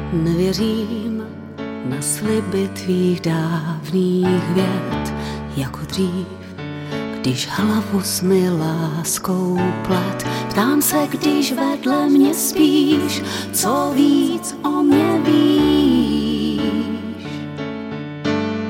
Nevěřím na sliby tvých dávných vět, jako dřív, když hlavu smy láskou plet. Ptám se, když vedle mě spíš, co víc o mě víš.